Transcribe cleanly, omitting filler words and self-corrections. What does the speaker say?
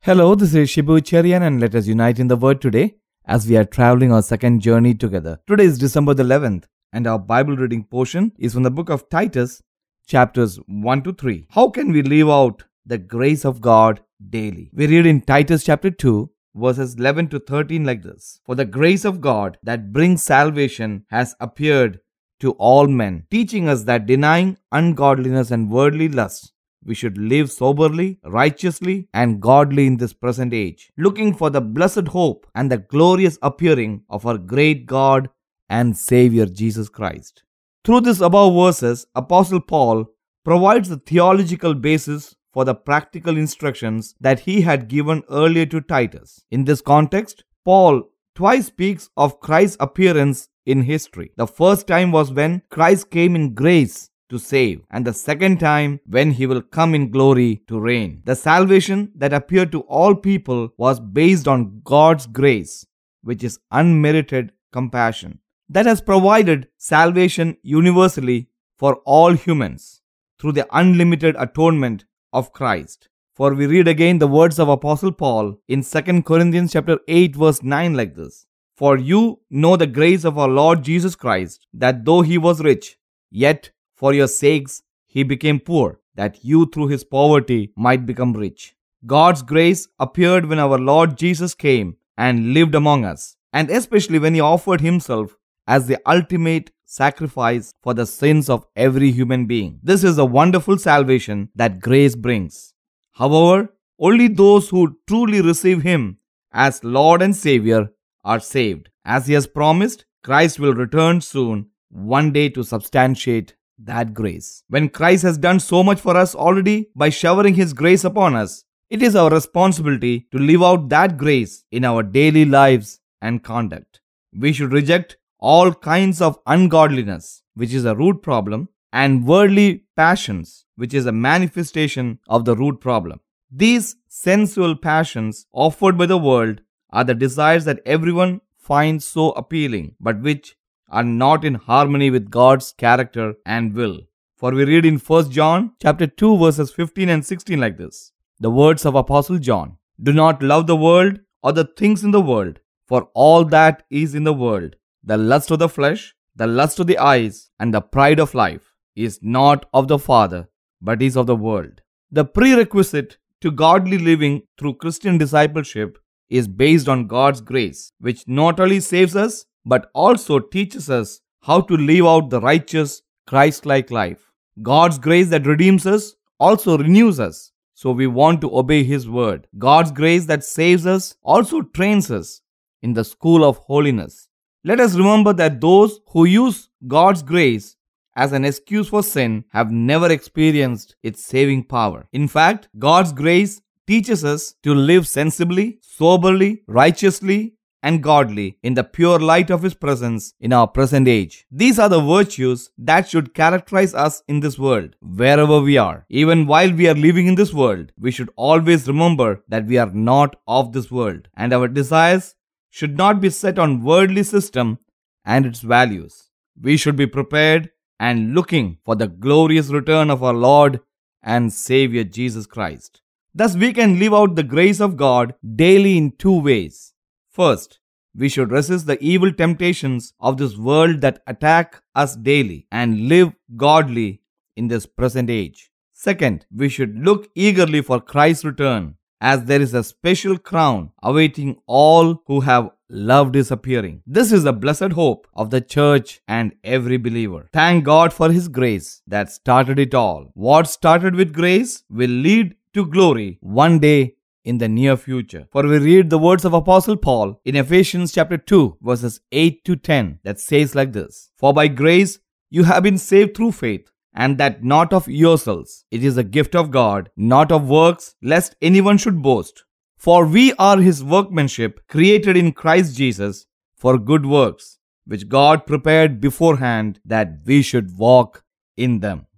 Hello, this is Shibu Cherian and let us unite in the word today as we are traveling our second journey together. Today is December the 11th and our Bible reading portion is from the book of Titus, chapters 1 to 3. How can we live out the grace of God daily? We read in Titus chapter 2, verses 11 to 13 like this. For the grace of God that brings salvation has appeared to all men, teaching us that denying ungodliness and worldly lusts, we should live soberly, righteously, and godly in this present age, looking for the blessed hope and the glorious appearing of our great God and Savior Jesus Christ. Through these above verses, Apostle Paul provides the theological basis for the practical instructions that he had given earlier to Titus. In this context, Paul twice speaks of Christ's appearance in history. The first time was when Christ came in grace to save, and the second time when he will come in glory to reign. The salvation that appeared to all people was based on God's grace, which is unmerited compassion, that has provided salvation universally for all humans through the unlimited atonement of Christ. For we read again the words of Apostle Paul in 2 Corinthians chapter 8 verse 9 like this. For you know the grace of our Lord Jesus Christ, that though he was rich, yet for your sakes he became poor, that you through his poverty might become rich. God's grace appeared when our Lord Jesus came and lived among us, and especially when he offered himself as the ultimate sacrifice for the sins of every human being. This is a wonderful salvation that grace brings. However, only those who truly receive him as Lord and Savior are saved. As he has promised, Christ will return soon, one day to substantiate that grace. When Christ has done so much for us already by showering his grace upon us, it is our responsibility to live out that grace in our daily lives and conduct. We should reject all kinds of ungodliness, which is a root problem, and worldly passions, which is a manifestation of the root problem. These sensual passions offered by the world are the desires that everyone finds so appealing, but which are not in harmony with God's character and will. For we read in 1 John chapter 2 verses 15 and 16 like this. The words of Apostle John. Do not love the world or the things in the world, for all that is in the world, the lust of the flesh, the lust of the eyes, and the pride of life, is not of the Father, but is of the world. The prerequisite to godly living through Christian discipleship is based on God's grace, which not only saves us, but also teaches us how to live out the righteous, Christ-like life. God's grace that redeems us also renews us, so we want to obey his word. God's grace that saves us also trains us in the school of holiness. Let us remember that those who use God's grace as an excuse for sin have never experienced its saving power. In fact, God's grace teaches us to live sensibly, soberly, righteously, and godly in the pure light of his presence in our present age. These are the virtues that should characterize us in this world, wherever we are. Even while we are living in this world, we should always remember that we are not of this world, and our desires should not be set on worldly system and its values. We should be prepared and looking for the glorious return of our Lord and Savior Jesus Christ. Thus we can live out the grace of God daily in two ways. First, we should resist the evil temptations of this world that attack us daily and live godly in this present age. Second, we should look eagerly for Christ's return, as there is a special crown awaiting all who have loved his appearing. This is the blessed hope of the church and every believer. Thank God for his grace that started it all. What started with grace will lead to glory one day in the near future. For we read the words of Apostle Paul in Ephesians chapter 2 verses 8 to 10 that says like this. For by grace you have been saved through faith, and that not of yourselves. It is a gift of God, not of works, lest anyone should boast. For we are his workmanship, created in Christ Jesus for good works, which God prepared beforehand that we should walk in them.